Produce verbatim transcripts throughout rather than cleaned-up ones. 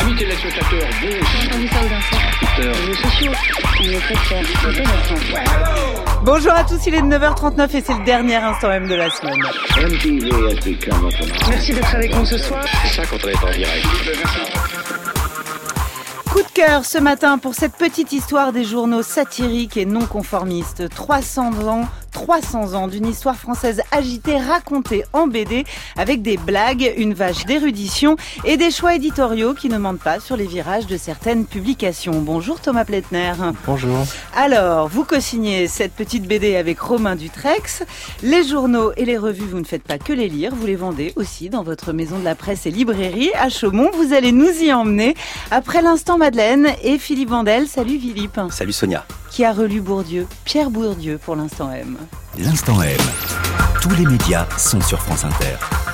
huit téléspectateurs, bon. J'ai entendu ça aux infos. Les réseaux sociaux, on est fait faire. C'est intéressant. Bonjour à tous, il est neuf heures trente-neuf et c'est le dernier instant M de la semaine. Merci d'être avec nous ce soir. C'est ça quand on est en direct. Coup de cœur ce matin pour cette petite histoire des journaux satiriques et non conformistes. trois cents ans, trois cents ans d'une histoire française agitée, racontée en B D avec des blagues, une vache d'érudition et des choix éditoriaux qui ne mentent pas sur les virages de certaines publications. Bonjour Thomas Pletner. Bonjour. Alors, vous co-signez cette petite B D avec Romain Dutrex. Les journaux et les revues, vous ne faites pas que les lire, vous les vendez aussi dans votre maison de la presse et librairie à Chaumont. Vous allez nous y emmener après l'instant Madeleine et Philippe Vandel. Salut Philippe. Salut Sonia. Qui a relu Bourdieu, Pierre Bourdieu pour l'instant M. L'instant M. Tous les médias sont sur France Inter.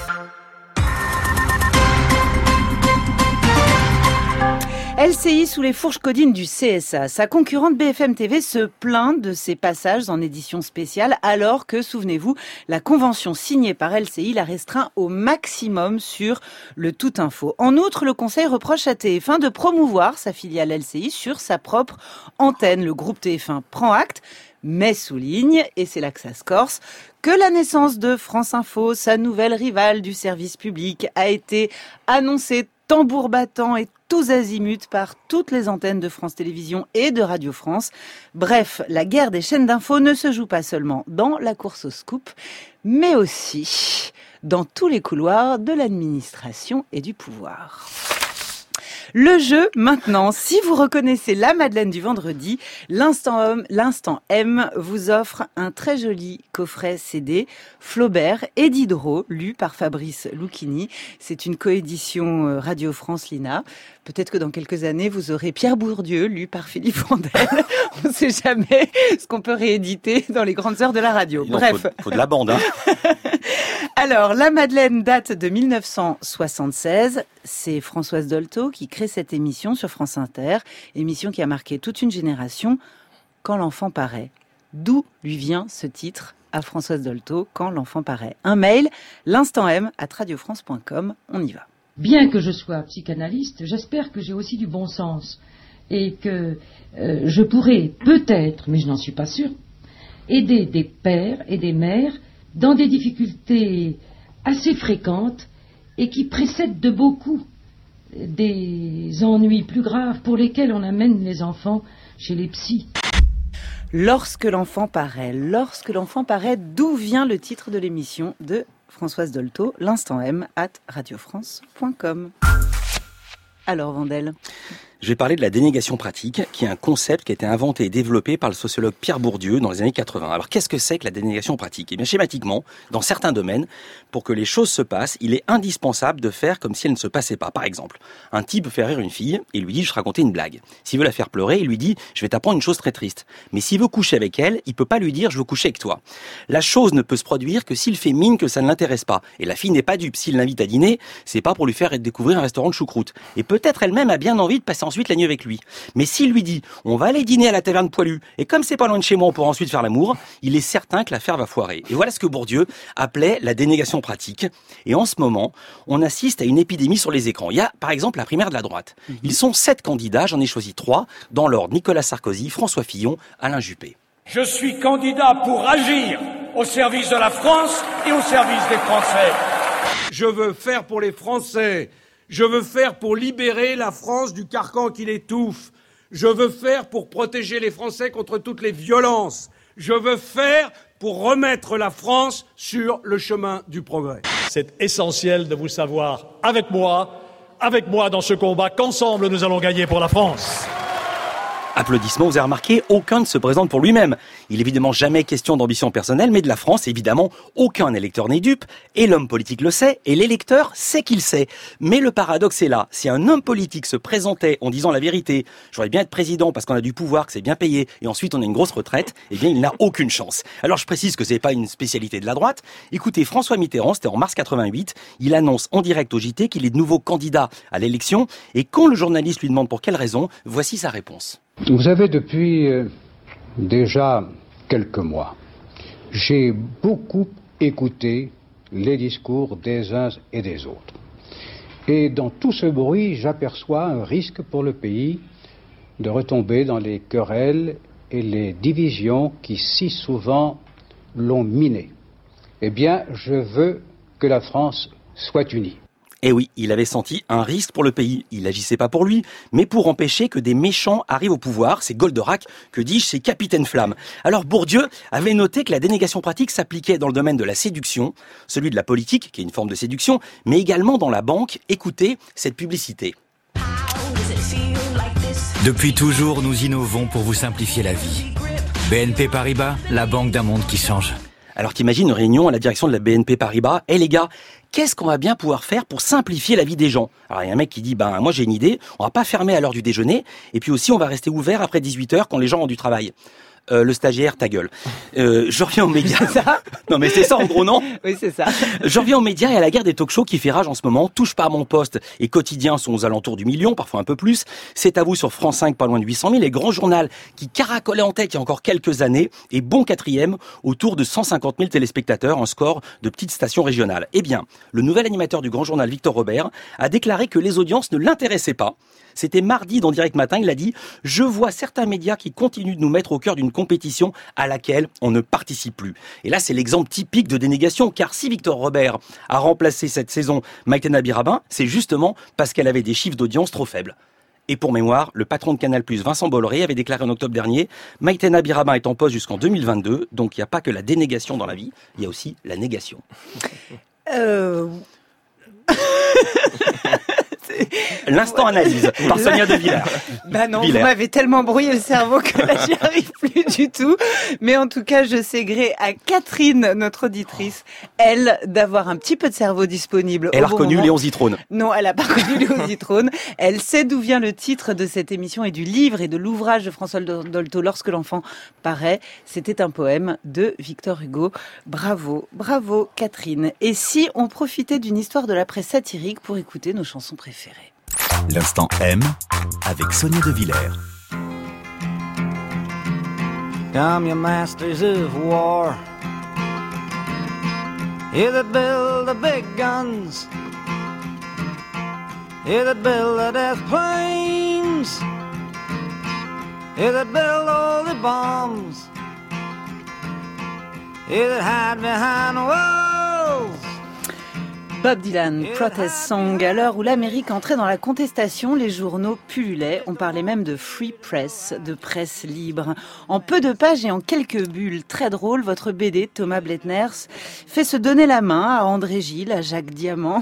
L C I sous les fourches codines du C S A. Sa concurrente B F M T V se plaint de ses passages en édition spéciale alors que, souvenez-vous, la convention signée par L C I la restreint au maximum sur le Tout Info. En outre, le Conseil reproche à T F un de promouvoir sa filiale L C I sur sa propre antenne. Le groupe T F un prend acte, mais souligne, et c'est là que ça se corse, que la naissance de France Info, sa nouvelle rivale du service public, a été annoncée tambour battant et tous azimuts par toutes les antennes de France Télévisions et de Radio France. Bref, la guerre des chaînes d'infos ne se joue pas seulement dans la course au scoop, mais aussi dans tous les couloirs de l'administration et du pouvoir. Le jeu, maintenant, si vous reconnaissez la Madeleine du vendredi, l'instant M, l'instant M vous offre un très joli coffret C D, Flaubert et Diderot, lu par Fabrice Lucchini. C'est une coédition Radio France Lina. Peut-être que dans quelques années, vous aurez Pierre Bourdieu, lu par Philippe Vandel. On ne sait jamais ce qu'on peut rééditer dans les grandes heures de la radio. Non, Bref. Faut, faut de la bande, hein. Alors, la Madeleine date de mille neuf cent soixante-seize. C'est Françoise Dolto qui crée cette émission sur France Inter. Émission qui a marqué toute une génération. Quand l'enfant paraît. D'où lui vient ce titre à Françoise Dolto, Quand l'enfant paraît. Un mail, l'instant M, at radiofrance point com. On y va. Bien que je sois psychanalyste, j'espère que j'ai aussi du bon sens et que euh, je pourrais peut-être, mais je n'en suis pas sûre, aider des pères et des mères dans des difficultés assez fréquentes et qui précèdent de beaucoup des ennuis plus graves pour lesquels on amène les enfants chez les psys. Lorsque l'enfant paraît, lorsque l'enfant paraît, d'où vient le titre de l'émission de Françoise Dolto, l'instant M, at radiofrance point com. Alors Vandel. Je vais parler de la dénégation pratique, qui est un concept qui a été inventé et développé par le sociologue Pierre Bourdieu dans les années quatre-vingts. Alors qu'est-ce que c'est que la dénégation pratique ? Eh bien schématiquement, dans certains domaines, pour que les choses se passent, il est indispensable de faire comme si elles ne se passaient pas. Par exemple, un type veut faire rire une fille et lui dit « je vais te raconter une blague ». S'il veut la faire pleurer, il lui dit « je vais t'apprendre une chose très triste ». Mais s'il veut coucher avec elle, il peut pas lui dire « je veux coucher avec toi ». La chose ne peut se produire que s'il fait mine que ça ne l'intéresse pas. Et la fille n'est pas dupe. S'il l'invite à dîner, c'est pas pour lui faire découvrir un restaurant de choucroute. Et peut-être elle-même a bien envie de passer ensuite la nuit avec lui. Mais s'il lui dit « on va aller dîner à la taverne Poilu et comme c'est pas loin de chez moi, on pourra ensuite faire l'amour », il est certain que l'affaire va foirer. Et voilà ce que Bourdieu appelait la dénégation pratique. Et en ce moment, on assiste à une épidémie sur les écrans. Il y a par exemple la primaire de la droite. Ils sont sept candidats, j'en ai choisi trois, dans l'ordre Nicolas Sarkozy, François Fillon, Alain Juppé. Je suis candidat pour agir au service de la France et au service des Français. Je veux faire pour les Français. Je veux faire pour libérer la France du carcan qui l'étouffe. Je veux faire pour protéger les Français contre toutes les violences. Je veux faire pour remettre la France sur le chemin du progrès. C'est essentiel de vous savoir avec moi, avec moi dans ce combat qu'ensemble nous allons gagner pour la France. Applaudissements, vous avez remarqué, aucun ne se présente pour lui-même. Il est évidemment jamais question d'ambition personnelle, mais de la France, évidemment, aucun électeur n'est dupe, et l'homme politique le sait, et l'électeur sait qu'il sait. Mais le paradoxe est là, si un homme politique se présentait en disant la vérité, j'aurais bien être président parce qu'on a du pouvoir, que c'est bien payé, et ensuite on a une grosse retraite, eh bien il n'a aucune chance. Alors je précise que c'est pas une spécialité de la droite. Écoutez, François Mitterrand, c'était en mars quatre-vingt-huit, il annonce en direct au J T qu'il est de nouveau candidat à l'élection, et quand le journaliste lui demande pour quelle raison, voici sa réponse. Vous savez, depuis euh, déjà quelques mois, j'ai beaucoup écouté les discours des uns et des autres. Et dans tout ce bruit, j'aperçois un risque pour le pays de retomber dans les querelles et les divisions qui si souvent l'ont miné. Eh bien, je veux que la France soit unie. Eh oui, il avait senti un risque pour le pays. Il n'agissait pas pour lui, mais pour empêcher que des méchants arrivent au pouvoir. C'est Goldorak, que dis-je, c'est Capitaine Flamme. Alors Bourdieu avait noté que la dénégation pratique s'appliquait dans le domaine de la séduction, celui de la politique, qui est une forme de séduction, mais également dans la banque. Écoutez cette publicité. Depuis toujours, nous innovons pour vous simplifier la vie. B N P Paribas, la banque d'un monde qui change. Alors t'imagines une réunion à la direction de la B N P Paribas. Eh les gars, qu'est-ce qu'on va bien pouvoir faire pour simplifier la vie des gens? Alors il y a un mec qui dit, ben moi j'ai une idée, on va pas fermer à l'heure du déjeuner, et puis aussi on va rester ouvert après dix-huit heures quand les gens ont du travail. Euh, le stagiaire, ta gueule. Euh, je reviens aux médias. C'est ça? Non mais c'est ça en gros, non? Oui, c'est ça. Je reviens aux médias et à la guerre des talk-shows qui fait rage en ce moment. Touche pas à mon poste et Quotidien sont aux alentours du million, parfois un peu plus. C'est à vous sur France cinq, pas loin de huit cent mille. Et Grand Journal, qui caracolait en tête il y a encore quelques années, est bon quatrième, autour de cent cinquante mille téléspectateurs, un score de petite station régionale. Eh bien, le nouvel animateur du Grand Journal, Victor Robert, a déclaré que les audiences ne l'intéressaient pas. C'était mardi dans Direct Matin, il a dit « Je vois certains médias qui continuent de nous mettre au cœur d'une compétition à laquelle on ne participe plus. » Et là, c'est l'exemple typique de dénégation, car si Victor Robert a remplacé cette saison Maïtena Birabin, c'est justement parce qu'elle avait des chiffres d'audience trop faibles. Et pour mémoire, le patron de Canal+, Vincent Bolloré, avait déclaré en octobre dernier « Maïtena Birabin est en poste jusqu'en deux mille vingt-deux, donc il n'y a pas que la dénégation dans la vie, il y a aussi la négation. » Euh... L'instant analyse par Sonia De Villers. Bah non, Villers. Vous m'avez tellement brouillé le cerveau que là j'y arrive plus du tout. Mais en tout cas, je sais gré à Catherine, notre auditrice, elle, d'avoir un petit peu de cerveau disponible. Elle au a bon reconnu moment. Léon Zitrone. Non, elle a pas reconnu Léon Zitrone. Elle sait d'où vient le titre de cette émission et du livre et de l'ouvrage de François Dolto, Lorsque l'enfant paraît. C'était un poème de Victor Hugo. Bravo, bravo Catherine. Et si on profitait d'une histoire de la presse satirique pour écouter nos chansons préférées? L'instant M avec Sonia De Villers. Come, your masters of war, you that build the big guns, you that build the death planes, you that build all the bombs, you that hide behind walls. Bob Dylan, Protest Song. À l'heure où l'Amérique entrait dans la contestation, les journaux pullulaient. On parlait même de free press, de presse libre. En peu de pages et en quelques bulles très drôles, votre B D, Thomas Bletners, fait se donner la main à André Gilles, à Jacques Diamant,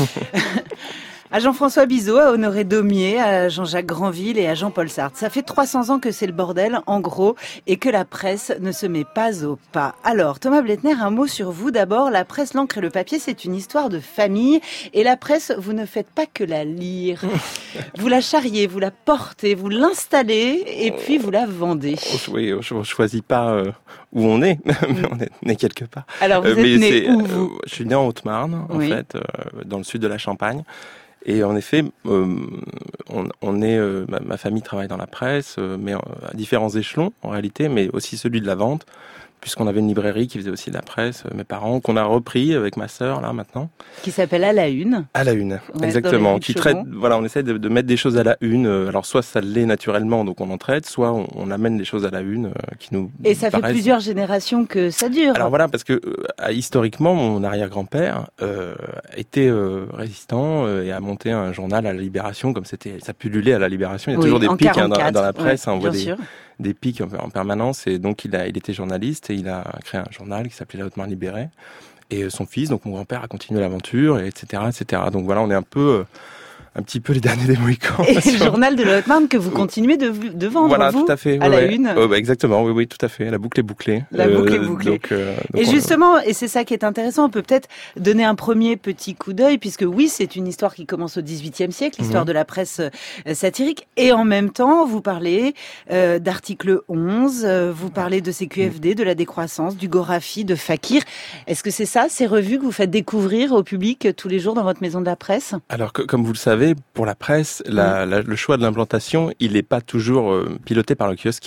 à Jean-François Bizot, à Honoré Daumier, à Jean-Jacques Granville et à Jean-Paul Sartre. Ça fait trois cents ans que c'est le bordel, en gros, et que la presse ne se met pas au pas. Alors, Thomas Bletner, un mot sur vous. D'abord, la presse, l'encre et le papier, c'est une histoire de famille. Et la presse, vous ne faites pas que la lire. Vous la charriez, vous la portez, vous l'installez, et puis vous la vendez. Oui, je ne choisis pas euh, où on est, mais on est né quelque part. Alors, vous euh, êtes né c'est, où, euh, vous Je suis né en Haute-Marne, en oui. fait, euh, dans le sud de la Champagne. Et en effet, euh, on, on est, euh, ma, ma famille travaille dans la presse, euh, mais à différents échelons en réalité, mais aussi celui de la vente, puisqu'on avait une librairie qui faisait aussi de la presse, mes parents, qu'on a repris avec ma sœur là maintenant. Qui s'appelle À la Une. À la Une, Ouais, exactement. Qui traite, voilà, on essaie de, de mettre des choses à la une. Alors soit ça l'est naturellement, donc on en traite, soit on, on amène des choses à la une euh, qui nous. Et ça paraissent... fait plusieurs générations que ça dure. Alors voilà, parce que euh, historiquement, mon arrière-grand-père euh, était euh, résistant euh, et a monté un journal à la Libération, comme c'était, ça pullulait à la Libération. Il y a oui, toujours des pics hein, dans, dans la ouais, presse, hein, on voit des, sûr. des pics en, en permanence. Et donc il a, il était journaliste et il a créé un journal qui s'appelait La Haute-Marne Libérée. Et son fils, donc mon grand-père, a continué l'aventure, et etc., et cetera. Donc voilà, on est un peu, un petit peu les derniers des Mohicans. Et le journal de la Haute-Marne que vous continuez de, de vendre, voilà, vous, tout à fait, à ouais, la ouais. une. Oh, bah, exactement, oui, oui, tout à fait. La boucle est bouclée. La euh, boucle est bouclée. Donc, euh, donc et on... justement, et c'est ça qui est intéressant, on peut peut-être donner un premier petit coup d'œil, puisque oui, c'est une histoire qui commence au dix-huitième siècle, l'histoire mmh. de la presse euh, satirique, et en même temps, vous parlez euh, d'article onze, euh, vous parlez de C Q F D, mmh. de la décroissance, du Gorafi, de Fakir. Est-ce que c'est ça, ces revues que vous faites découvrir au public tous les jours dans votre maison de la presse? Alors, que, comme vous le savez, pour la presse, la, mmh. la, le choix de l'implantation, il n'est pas toujours euh, piloté par le kiosquier.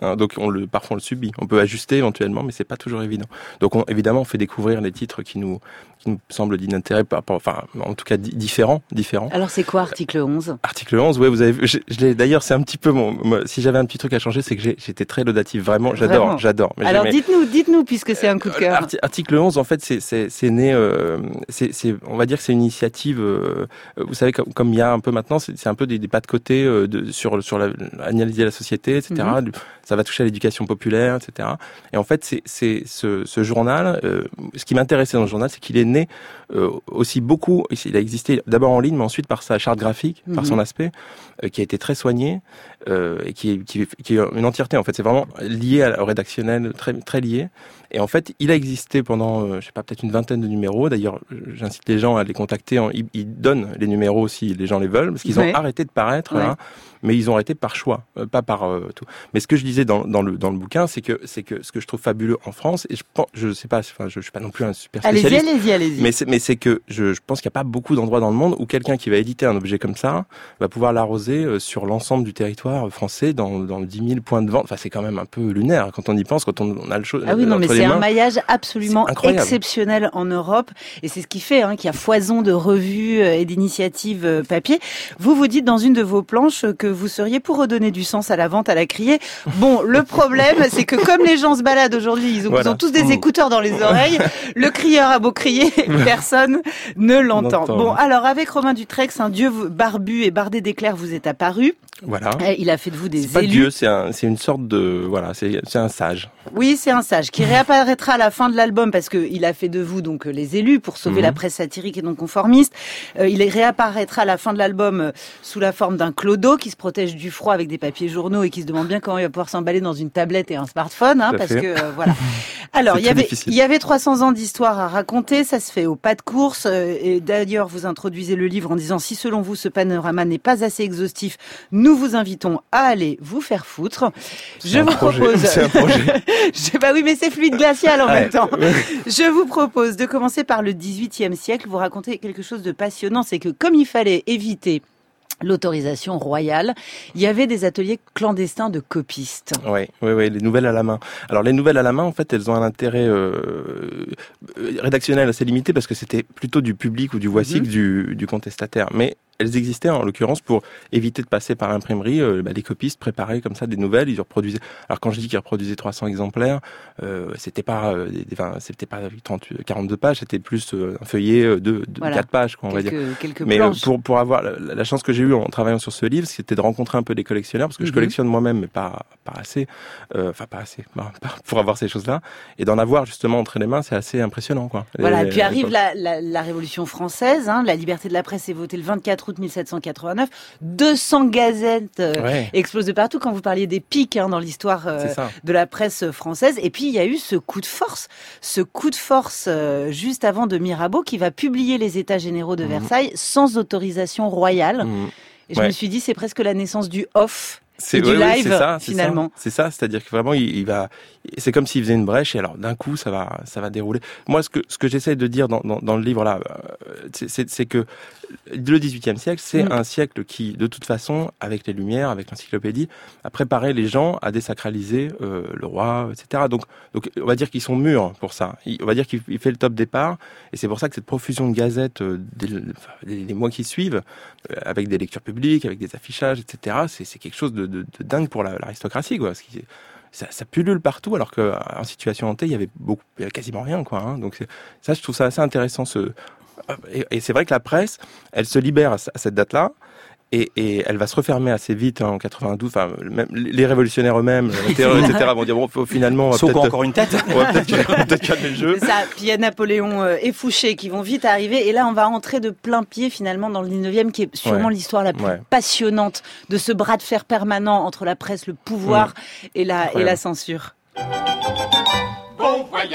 Hein, donc on le, parfois on le subit. On peut ajuster éventuellement, mais c'est pas toujours évident. Donc on, évidemment, on fait découvrir les titres qui nous, qui nous semblent d'intérêt, par rapport, enfin, en tout cas di- différents, différents. Alors c'est quoi article onze? Article onze, ouais, vous avez vu. Je, je l'ai, d'ailleurs, c'est un petit peu mon. Moi, si j'avais un petit truc à changer, c'est que j'ai, j'étais très laudatif. Vraiment, j'adore, Vraiment. j'adore. Mais Alors mais, dites-nous, dites-nous, puisque c'est un coup de cœur. Arti- article onze, en fait, c'est, c'est, c'est né. Euh, c'est, c'est, on va dire que c'est une initiative. Euh, vous savez, comme, comme il y a un peu maintenant, c'est, c'est un peu des, des pas de côté euh, de, sur sur la, analyser la société, et cetera. Mm-hmm. Ça va toucher à l'éducation populaire, et cetera. Et en fait, c'est, c'est ce, ce journal. Euh, ce qui m'intéressait dans le journal, c'est qu'il est né euh, aussi beaucoup. Il a existé d'abord en ligne, mais ensuite par sa charte graphique, mm-hmm. par son aspect, euh, qui a été très soigné euh, et qui est, qui, qui est une entièreté. En fait, c'est vraiment lié au rédactionnel, très très lié. Et en fait, il a existé pendant, euh, je sais pas, peut-être une vingtaine de numéros. D'ailleurs, j'incite les gens à les contacter. En, ils, ils donnent les numéros si les gens les veulent, parce qu'ils ouais. ont arrêté de paraître. Ouais. Là, mais ils ont arrêté par choix, euh, pas par euh, tout. Mais ce que je disais dans, dans le dans le bouquin, c'est que c'est que ce que je trouve fabuleux en France, et je pense, je sais pas, enfin, je, je suis pas non plus un super spécialiste. Allez-y, allez-y, allez-y. Mais c'est mais c'est que je, je pense qu'il y a pas beaucoup d'endroits dans le monde où quelqu'un qui va éditer un objet comme ça va pouvoir l'arroser euh, sur l'ensemble du territoire français dans dans dix mille points de vente. Enfin, c'est quand même un peu lunaire quand on y pense, quand on, on a le chose. Ah oui, non, mais c'est mains. un maillage absolument exceptionnel en Europe, et c'est ce qui fait hein, qu'il y a foison de revues et d'initiatives papier. Vous vous dites dans une de vos planches que vous seriez pour redonner du sens à la vente à la criée. Bon, le problème, c'est que comme les gens se baladent aujourd'hui, ils ont, voilà. ils ont tous des écouteurs dans les oreilles, le crieur a beau crier, personne ne l'entend. Bon, alors avec Romain Dutrex, un dieu barbu et bardé d'éclairs vous est apparu. Voilà. Il a fait de vous des c'est élus. Pas Dieu, c'est un, c'est une sorte de, voilà, c'est, c'est un sage. Oui, c'est un sage qui réapparaîtra à la fin de l'album parce que il a fait de vous donc les élus pour sauver mmh. la presse satirique et non conformiste. Euh, il réapparaîtra à la fin de l'album euh, sous la forme d'un clodo qui se protège du froid avec des papiers journaux et qui se demande bien comment il va pouvoir s'emballer dans une tablette et un smartphone, hein, parce fait. que euh, voilà. Alors il y avait difficile. il y avait trois cents ans d'histoire à raconter, ça se fait au pas de course. Euh, et d'ailleurs vous introduisez le livre en disant si selon vous ce panorama n'est pas assez exhaustif, nous vous invitons à aller vous faire foutre. C'est Je vous projet. propose. C'est un projet. Je sais pas, oui, mais c'est fluide glacial en ouais. même temps. Je vous propose de commencer par le dix-huitième siècle. Vous racontez quelque chose de passionnant, c'est que comme il fallait éviter l'autorisation royale, il y avait des ateliers clandestins de copistes. Oui, oui, oui, les nouvelles à la main. Alors les nouvelles à la main, en fait, elles ont un intérêt euh, rédactionnel assez limité parce que c'était plutôt du public ou du voici mm-hmm. que du, du contestataire. Mais elles existaient en l'occurrence pour éviter de passer par l'imprimerie. Euh, bah, les copistes préparaient comme ça des nouvelles, ils reproduisaient. Alors quand je dis qu'ils reproduisaient trois cents exemplaires, euh, c'était pas, euh, des, enfin, c'était pas trente, quarante-deux pages, c'était plus euh, un feuillet de, de voilà. quatre pages, quoi, on quelques, va dire. Quelques Mais planches. Euh, pour pour avoir la, la chance que j'ai eue en travaillant sur ce livre, c'était de rencontrer un peu des collectionneurs, parce que mm-hmm. je collectionne moi-même, mais pas pas assez, euh, enfin pas assez, bah, pour avoir ces choses-là, et d'en avoir justement entre les mains, c'est assez impressionnant, quoi. Voilà. Et, et puis arrive la, la, la Révolution française, hein, la liberté de la presse est votée le vingt-quatre août mille sept cent quatre-vingt-neuf. deux cents gazettes euh, ouais. explosent de partout. Quand vous parliez des pics hein, dans l'histoire euh, de la presse française. Et puis, il y a eu ce coup de force. Ce coup de force euh, juste avant de Mirabeau qui va publier les États généraux de mmh. Versailles sans autorisation royale. Mmh. Et je ouais. me suis dit, c'est presque la naissance du off. C'est du oui, live, oui, c'est ça, finalement. C'est ça, c'est ça, c'est-à-dire que vraiment, il, il va, c'est comme s'il faisait une brèche et alors d'un coup, ça va, ça va dérouler. Moi, ce que, ce que j'essaie de dire dans, dans, dans le livre là, c'est, c'est, c'est que le dix-huitième siècle, c'est mmh. un siècle qui, de toute façon, avec les Lumières, avec l'encyclopédie, a préparé les gens à désacraliser euh, le roi, et cetera. Donc, donc, on va dire qu'ils sont mûrs pour ça. Il, on va dire qu'il il fait le top départ, et c'est pour ça que cette profusion de gazettes euh, des, enfin, des, des mois qui suivent, euh, avec des lectures publiques, avec des affichages, et cetera. C'est, c'est quelque chose de, de, de dingue pour la, l'aristocratie, quoi. Parce que ça, ça pullule partout, alors qu'en situation hantée, il y avait beaucoup, il y avait quasiment rien, quoi. Hein. Donc, c'est, ça, je trouve ça assez intéressant, ce. Et, et c'est vrai que la presse, elle se libère à, à cette date-là, et, et elle va se refermer assez vite hein, en quatre-vingt-douze. Enfin, même les révolutionnaires eux-mêmes, et cetera, vont dire bon, faut, finalement, on va peut-être encore une tête. On va peut-être, peut-être calmer le jeu. C'est ça. Puis il y a Napoléon euh, et Fouché qui vont vite arriver, et là, on va entrer de plein pied finalement dans le dix-neuvième, qui est sûrement ouais. l'histoire la plus ouais. passionnante de ce bras de fer permanent entre la presse, le pouvoir mmh. et la et la censure. Bon voyage, monsieur.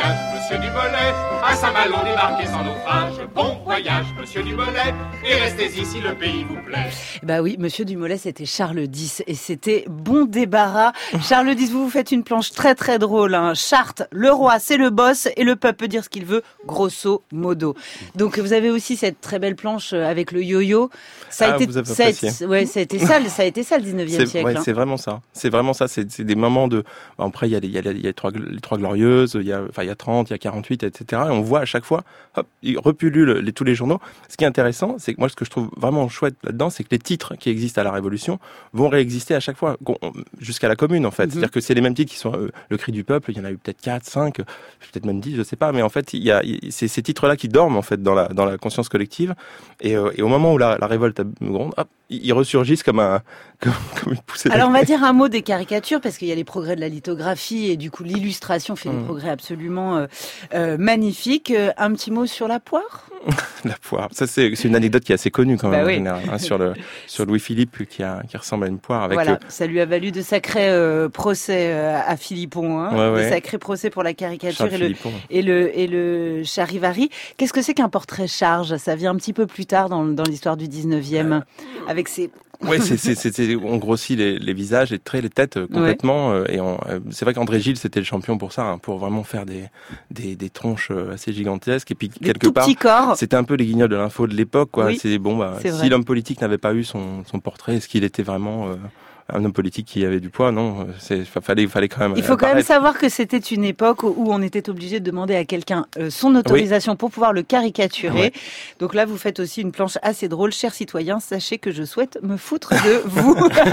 monsieur Dumollet. À Saint-Malo débarquez sans naufrage. Bon voyage, monsieur Dumollet, et restez-y si le pays vous plaît. Bah oui, monsieur Dumollet, c'était Charles X et c'était bon débarras. Charles X, vous vous faites une planche très très drôle. Hein. Charte, le roi, c'est le boss et le peuple peut dire ce qu'il veut, grosso modo. Donc vous avez aussi cette très belle planche avec le yo-yo. Ça a ah, été, vous avez ça a, apprécié. ouais, ça a été ça, ça a été ça le dix-neuvième c'est, siècle. Ouais, hein. c'est vraiment ça. C'est vraiment ça. C'est, c'est des moments de. Après, il y a les, il y a les, il y a les trois, les trois glorieuses. Il y a, enfin, il y a trente, il y a quarante-huit, et cetera. Et on voit à chaque fois, hop, ils repullulent les, tous les journaux. Ce qui est intéressant, c'est que moi, ce que je trouve vraiment chouette là-dedans, c'est que les titres qui existent à la Révolution vont réexister à chaque fois, jusqu'à la Commune, en fait. Mm-hmm. C'est-à-dire que c'est les mêmes titres qui sont euh, le cri du peuple. Il y en a eu peut-être quatre, cinq, peut-être même dix, je sais pas. Mais en fait, il y a c'est ces titres-là qui dorment en fait dans la dans la conscience collective. Et, euh, et au moment où la, la révolte gronde, hop, ils ressurgissent comme un comme, comme une poussée. Alors on va dire un mot des caricatures parce qu'il y a les progrès de la lithographie et du coup l'illustration fait mmh. des progrès absolument euh, euh, magnifiques. Un petit mot sur la poire. La poire, ça c'est, c'est une anecdote qui est assez connue quand même bah oui. en général, hein, sur le sur Louis-Philippe qui a qui ressemble à une poire avec. Voilà, euh... ça lui a valu de sacrés euh, procès euh, à Philippon, hein, ouais, ouais. de sacrés procès pour la caricature Charles et le, et le et le charivari. Qu'est-ce que c'est qu'un portrait charge ? Ça vient un petit peu plus tard dans dans l'histoire du dix-neuvième, euh... avec ses Ouais, c'est, c'est, c'est, c'est, on grossit les, les visages, les traits, les têtes euh, complètement. Ouais. Euh, et on, euh, c'est vrai qu'André Gilles, c'était le champion pour ça, hein, pour vraiment faire des, des, des tronches assez gigantesques. Et puis, des quelque part, corps. C'était un peu les guignols de l'info de l'époque, quoi. Oui, c'est bon, bah, c'est si vrai. L'homme politique n'avait pas eu son, son portrait, est-ce qu'il était vraiment, euh, un homme politique qui avait du poids? Non, c'est, fallait, fallait quand même. Il faut apparaître. quand même savoir que c'était une époque où on était obligé de demander à quelqu'un euh, son autorisation oui. pour pouvoir le caricaturer. Ouais. Donc là, vous faites aussi une planche assez drôle. Chers citoyens, sachez que je souhaite me foutre de vous.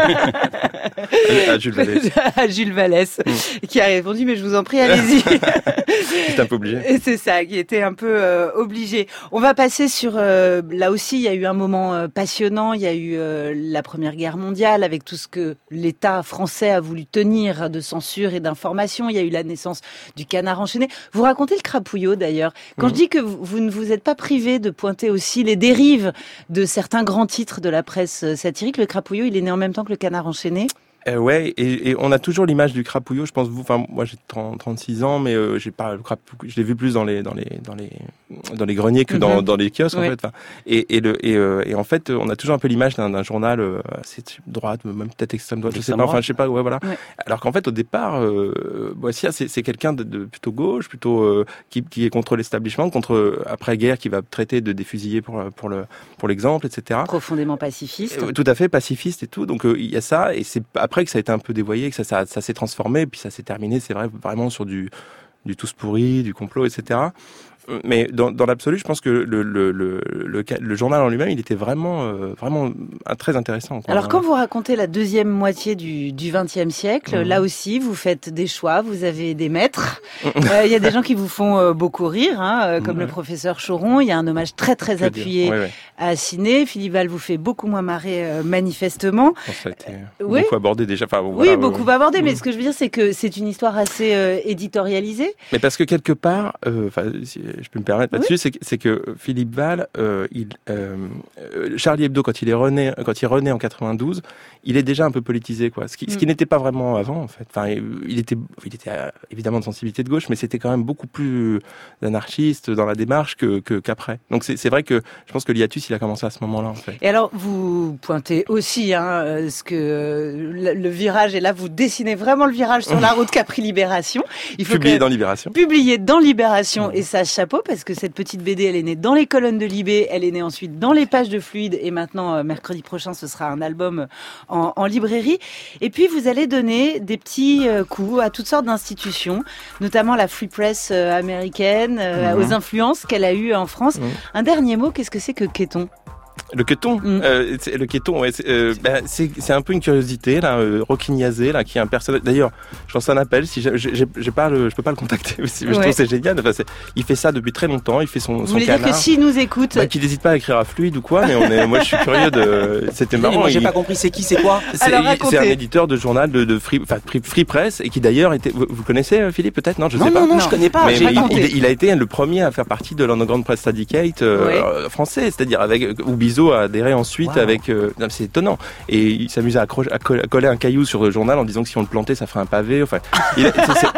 À Jules Vallès. À Jules Vallès, mmh. qui a répondu, mais je vous en prie, allez-y. C'est un peu obligé. Et c'est ça, qui était un peu euh, obligé. On va passer sur, euh, là aussi, il y a eu un moment euh, passionnant. Il y a eu euh, la Première Guerre mondiale avec tout ce que l'État français a voulu tenir de censure et d'information. Il y a eu la naissance du Canard enchaîné. Vous racontez le Crapouillot d'ailleurs. Quand mmh. je dis que vous, vous ne vous êtes pas privé de pointer aussi les dérives de certains grands titres de la presse satirique, le Crapouillot, il est né en même temps que le Canard enchaîné. Euh, ouais, et, et on a toujours l'image du crapouillot. Je pense vous, enfin moi j'ai trente, trente-six ans, mais euh, j'ai pas le crapouillot. Je l'ai vu plus dans les dans les dans les dans les greniers que dans mm-hmm. dans les kiosques ouais. en fait. Enfin, et et le et, euh, et en fait on a toujours un peu l'image d'un, d'un journal euh, assez droite, même peut-être extrême droite. Je sais pas. Enfin je sais pas. Ouais voilà. Ouais. Alors qu'en fait au départ, euh, Boissière c'est, c'est quelqu'un de, de plutôt gauche, plutôt euh, qui qui est contre l'establishment, contre après guerre, qui va traiter de défusiller pour pour le pour l'exemple, et cetera. Profondément pacifiste. Euh, tout à fait pacifiste et tout. Donc il euh, y a ça et c'est après que ça a été un peu dévoyé, que ça, ça, ça s'est transformé, puis ça s'est terminé, c'est vrai, vraiment sur du, du tous pourri, du complot, et cetera. Mais dans, dans l'absolu, je pense que le, le, le, le, le journal en lui-même, il était vraiment, euh, vraiment très intéressant. Quoi. Alors, quand vous racontez la deuxième moitié du, du vingtième siècle, mmh. là aussi, vous faites des choix, vous avez des maîtres. Il euh, y a des gens qui vous font euh, beaucoup rire, hein, euh, comme mmh. le professeur Choron. Il y a un hommage très, très appuyé ouais, ouais. à Ciné. Philippe Val vous fait beaucoup moins marrer, euh, manifestement. Bon, ça a été euh, oui. beaucoup abordé déjà. Enfin, oui, voilà, beaucoup euh, abordé, mais mmh. ce que je veux dire, c'est que c'est une histoire assez euh, éditorialisée. Mais parce que quelque part, enfin, euh, si je peux me permettre là-dessus, oui. c'est, que, c'est que Philippe Val, euh, il, euh, Charlie Hebdo, quand il est rené, quand il renaît en quatre-vingt-douze, il est déjà un peu politisé, quoi. Ce qui, mm. ce qui n'était pas vraiment avant, en fait. Enfin, il était, il était euh, évidemment de sensibilité de gauche, mais c'était quand même beaucoup plus anarchiste dans la démarche que, que qu'après. Donc c'est, c'est vrai que je pense que l'hiatus, il a commencé à ce moment-là, en fait. Et alors, vous pointez aussi, hein, ce que le, le virage, et là, vous dessinez vraiment le virage sur la route qu'a pris Libération. Il faut publié dans Libération. Publié dans Libération, mm. et ça, chapeau, parce que cette petite B D, elle est née dans les colonnes de Libé, elle est née ensuite dans les pages de Fluide, et maintenant, euh, mercredi prochain, ce sera un album en, en librairie. Et puis, vous allez donner des petits euh, coups à toutes sortes d'institutions, notamment la Free Press euh, américaine, euh, mmh. aux influences qu'elle a eues en France. Mmh. Un dernier mot, qu'est-ce que c'est que Quéton ? Le Quéton, mmh. euh, c'est, le Quéton, ouais, c'est, euh, ben, c'est, c'est un peu une curiosité là, euh, Roquignazé là, qui est un personnage. D'ailleurs, je lance un appel. Si j'ai, j'ai, j'ai pas, le, je peux pas le contacter. Mais ouais. Je trouve que c'est génial. Enfin, c'est, il fait ça depuis très longtemps. Il fait son, Vous son voulez canard. dire que s'il nous écoute, bah, qu'il n'hésite pas à écrire à Fluide ou quoi. Mais on est, moi, je suis curieux de. C'était marrant. Moi, j'ai il... pas compris. C'est qui, c'est quoi c'est, Alors, il, c'est un éditeur de journal de, de Free, enfin Free, Free Press, et qui d'ailleurs était. Vous, vous connaissez Philippe peut-être? Non, je non, sais non, pas. Non, non, je connais pas. Mais, j'ai mais pas il, il, il a été le premier à faire partie de l'Underground Press Syndicate euh, ouais. français, c'est-à-dire avec où Bizot a adhéré ensuite. Wow. Avec, euh, non, c'est étonnant. Et il s'amusait à, accrocher, à coller un caillou sur le journal en disant que si on le plantait, ça ferait un pavé. Enfin, il, c'est, c'est,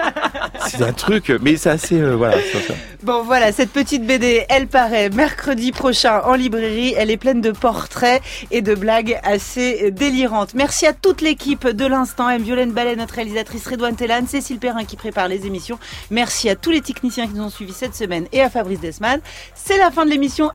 c'est un truc, mais c'est assez, euh, voilà. C'est ça. Bon voilà, cette petite B D, elle paraît mercredi prochain en librairie. Elle est pleine de portraits et de blagues assez délirantes. Merci à toute l'équipe de l'Instant M, Violaine Ballet, notre réalisatrice Redouane Tellane, Cécile Perrin qui prépare les émissions. Merci à tous les techniciens qui nous ont suivis cette semaine et à Fabrice Desman. C'est la fin de l'émission